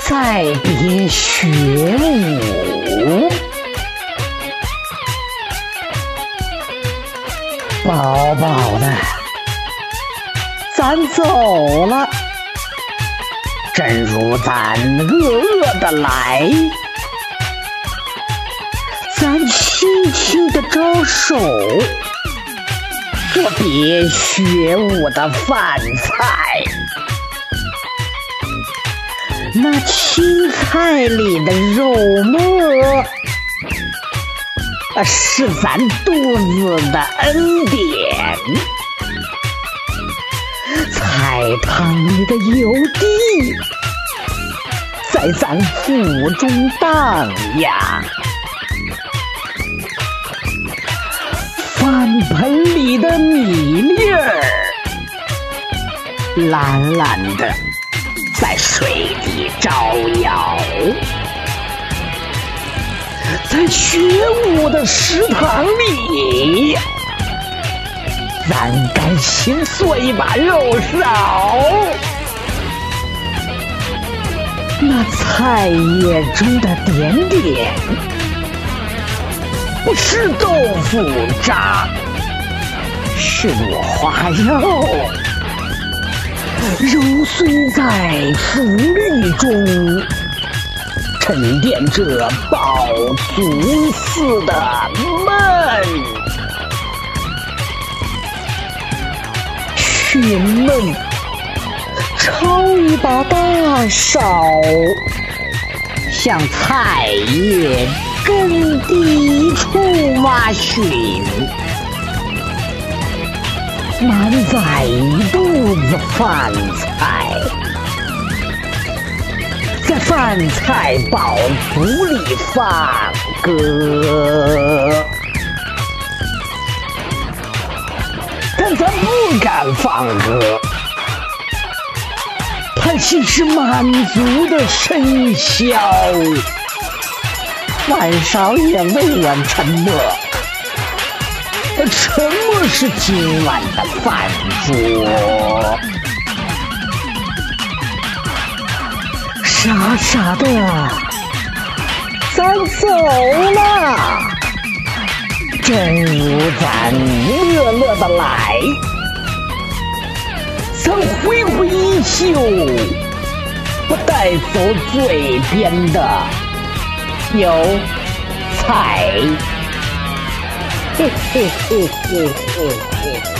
再别学武，饱饱的，咱走了。正如咱饿的来，咱轻轻地招手，做别学武的饭菜。那青菜里的肉末，是咱肚子的恩典；菜汤里的油滴，在咱腹中荡漾；饭盆里的米粒儿，蓝蓝的在水底招摇。在学武的食堂里，咱该勤做一把肉勺。那菜叶中的点点，不是豆腐渣，是朵花肉，揉碎在麸绿中，沉淀着饱足似的闷。去闷，抄一把大勺，向菜叶根底处挖寻，满载一肚子饭菜，在饭菜饱足里放歌。但咱不敢放歌，它既是满足的笙箫，饭勺也未愿沉默。沉默是今晚的饭桌。傻傻的，咱走了。正如咱乐乐的来，咱挥挥衣袖，不带走嘴边的油菜。嘿嘿嘿嘿嘿嘿。